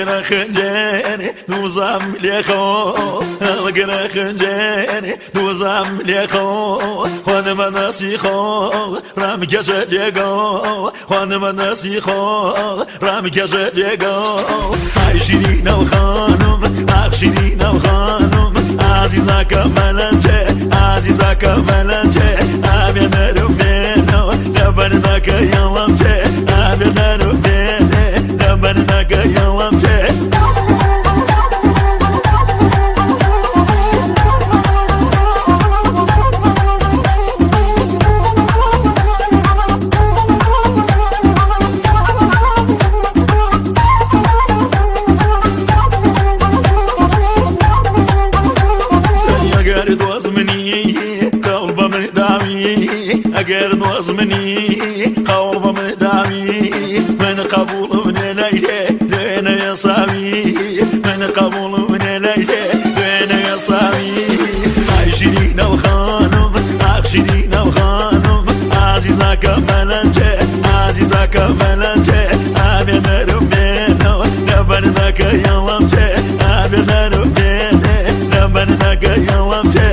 القنا خنجاني نوزام ليخو القنا خنجاني نوزام ليخو وانا ما نسيخو رام كشجيغو وانا ما نسيخو رام كشجيغو عايشين وخانم عايشين وخانم عزيزك ملنجي عزيزك ملنجي امين ربنا لبنك يا ومجي امين ربنا لبنك يا ومجي أجر وزمني قلب مدامي من قبول من ليلة لين يصامي من قبول من ليلة لين يصامي عايشين وخانم عايشين وخانم عزيزك ملنجي عزيزك ملنجي آمين ربنا لبنك يا ومجي آمين ربنا لبنك يا ومجي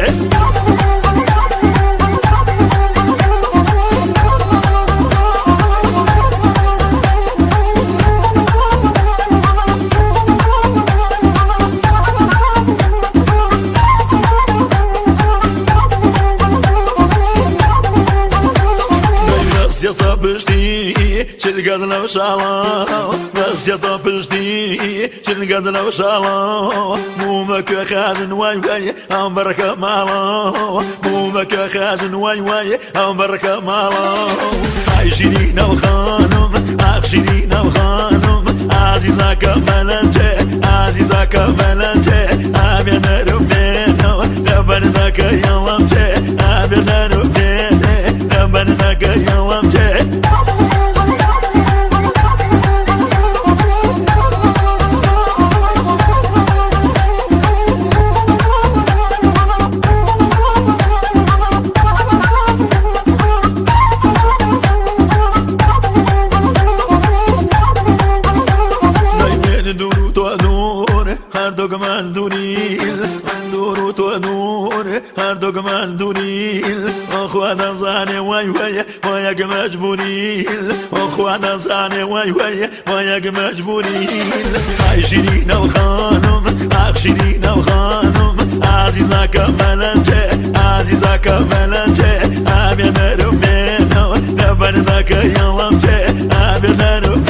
يا صبشتي شلقتنا وشالله بس يا صبشتي شلقتنا وشالله مو مكا خازن واي واي امبرك ماله مو مكا خازن واي واي امبرك ماله عايشين وخانم عايشين وخانم عزيزك ملنجي عزيزك ملنجي امين ربنا لبنك يا ومجي امين ربنا لبنك يا ومجي من دونيل من دورو تو نور هر دوغ من دونيل اخوانا زاني واي واي وياك مجبوريل اخوانا زاني واي واي وياك مجبوريل عايشين وخانم عايشين وخانم عزيزك ملنجي عزيزك ملنجي امين ربنا لبنك يا ومجي امين ربنا